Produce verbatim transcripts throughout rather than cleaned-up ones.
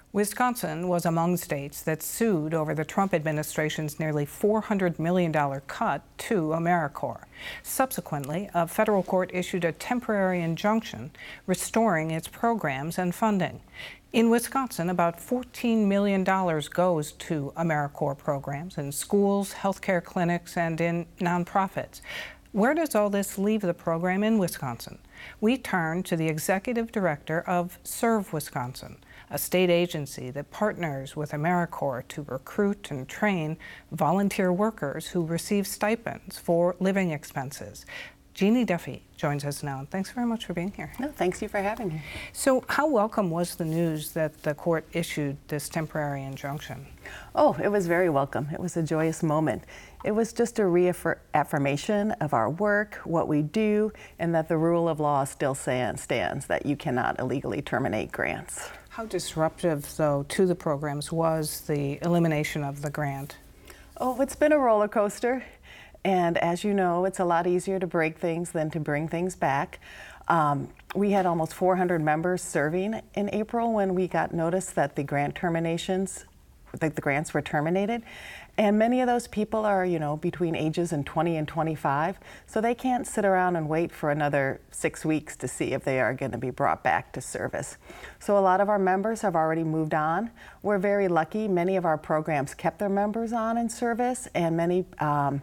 Wisconsin was among states that sued over the Trump administration's nearly four hundred million dollars cut to AmeriCorps. Subsequently, a federal court issued a temporary injunction restoring its programs and funding. In Wisconsin, about fourteen million dollars goes to AmeriCorps programs in schools, healthcare clinics, and in nonprofits. Where does all this leave the program in Wisconsin? We turn to the executive director of Serve Wisconsin, a state agency that partners with AmeriCorps to recruit and train volunteer workers who receive stipends for living expenses. Jeannie Duffy joins us now, and thanks very much for being here. No, thanks you for having me. So how welcome was the news that the court issued this temporary injunction? Oh, it was very welcome. It was a joyous moment. It was just a reaffirmation of our work, what we do, and that the rule of law still stands, that you cannot illegally terminate grants. How disruptive, though, to the programs was the elimination of the grant? Oh, it's been a roller coaster. And as you know, it's a lot easier to break things than to bring things back. Um, we had almost four hundred members serving in April when we got notice that the grant terminations, that the grants were terminated. And many of those people are, you know, between ages and twenty and twenty-five, so they can't sit around and wait for another six weeks to see if they are going to be brought back to service. So a lot of our members have already moved on. We're very lucky. Many of our programs kept their members on in service, and many um,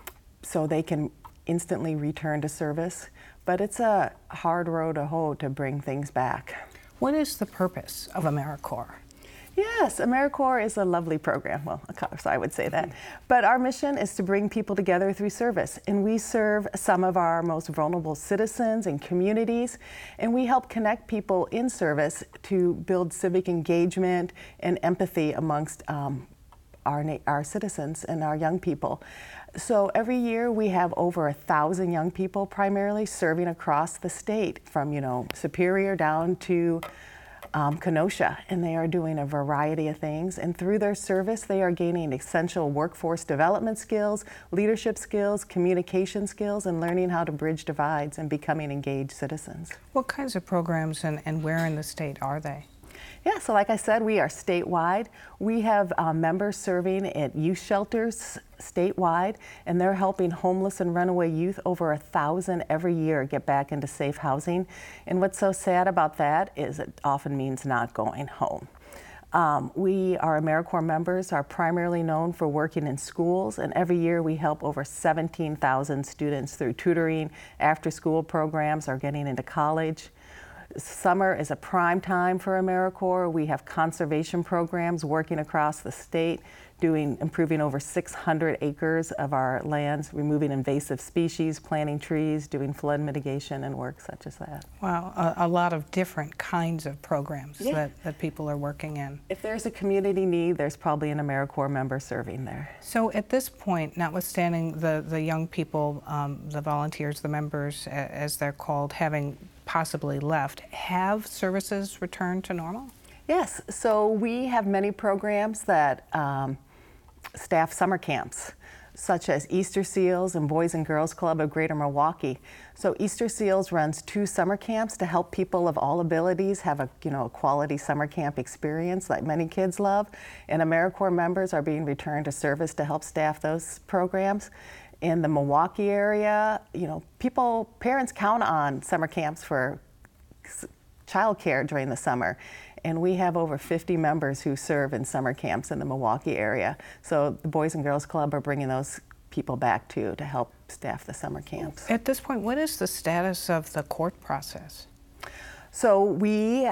so they can instantly return to service. But it's a hard road to hoe to bring things back. What is the purpose of AmeriCorps? Yes, AmeriCorps is a lovely program. Well, of course, I would say that. But our mission is to bring people together through service. And we serve some of our most vulnerable citizens and communities. And we help connect people in service to build civic engagement and empathy amongst um, our, our citizens and our young people. So every year we have over a thousand young people primarily serving across the state, from, you know, Superior down to um, Kenosha, and they are doing a variety of things. And through their service, they are gaining essential workforce development skills, leadership skills, communication skills, and learning how to bridge divides and becoming engaged citizens. What kinds of programs and, and where in the state are they? Yeah, so like I said, we are statewide. We have uh, members serving at youth shelters statewide, and they're helping homeless and runaway youth, over a thousand every year, get back into safe housing. And what's so sad about that is it often means not going home. Um, we, our AmeriCorps members, are primarily known for working in schools, and every year we help over seventeen thousand students through tutoring, after-school programs, or getting into college. Summer is a prime time for AmeriCorps. We have conservation programs working across the state, doing improving over six hundred acres of our lands, removing invasive species, planting trees, doing flood mitigation and work such as that. Wow, a, a lot of different kinds of programs yeah. that, that people are working in. If there's a community need, there's probably an AmeriCorps member serving there. So at this point, notwithstanding the, the young people, um, the volunteers, the members, as they're called, having possibly left, have services returned to normal? Yes, so we have many programs that um, staff summer camps, such as Easter Seals and Boys and Girls Club of Greater Milwaukee. So Easter Seals runs two summer camps to help people of all abilities have a, you know, a quality summer camp experience that many kids love. And AmeriCorps members are being returned to service to help staff those programs. In the Milwaukee area, you know, people, parents count on summer camps for childcare during the summer. And we have over fifty members who serve in summer camps in the Milwaukee area. So the Boys and Girls Club are bringing those people back too to help staff the summer camps. At this point, what is the status of the court process? So we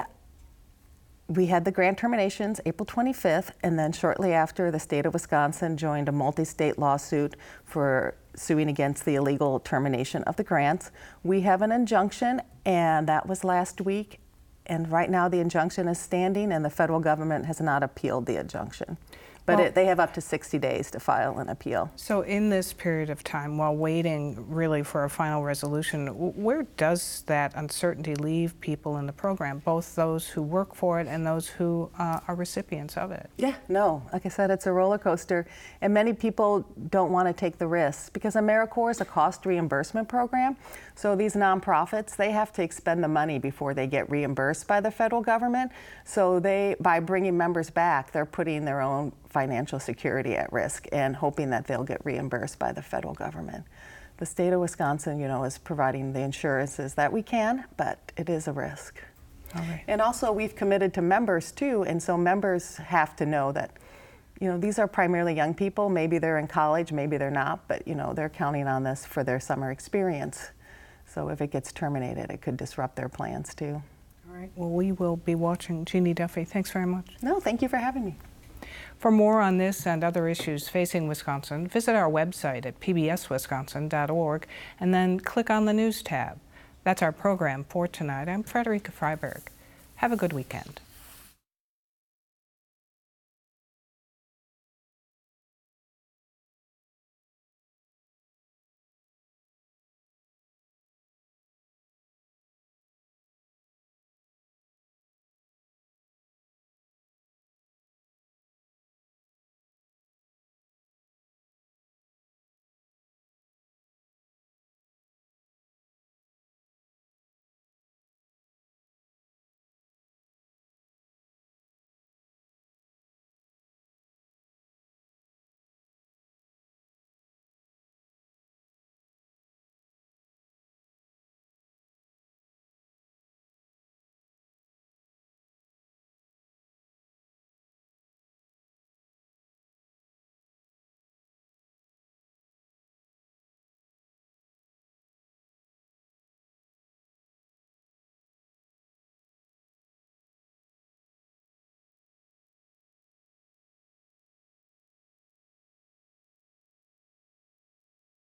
We had the grant terminations April twenty-fifth, and then shortly after, the state of Wisconsin joined a multi-state lawsuit for suing against the illegal termination of the grants. We have an injunction, and that was last week. And right now the injunction is standing, and the federal government has not appealed the injunction. But Well- it, they have up to sixty days to file an appeal. So in this period of time, while waiting really for a final resolution, w- where does that uncertainty leave people in the program, both those who work for it and those who uh, are recipients of it? Yeah, no, like I said, it's a roller coaster, and many people don't want to take the risks because AmeriCorps is a cost reimbursement program. So these nonprofits, they have to expend the money before they get reimbursed by the federal government. So they, by bringing members back, they're putting their own financial security at risk and hoping that they'll get reimbursed by the federal government. The state of Wisconsin, you know, is providing the insurances that we can, but it is a risk. All right. And also we've committed to members too, and so members have to know that, you know, these are primarily young people. Maybe they're in college, maybe they're not, but you know, they're counting on this for their summer experience. So if it gets terminated, it could disrupt their plans too. All right. Well, we will be watching. Jeannie Duffy, thanks very much. No, thank you for having me. For more on this and other issues facing Wisconsin, visit our website at p b s wisconsin dot org and then click on the News tab. That's our program for tonight. I'm Frederica Freiberg. Have a good weekend.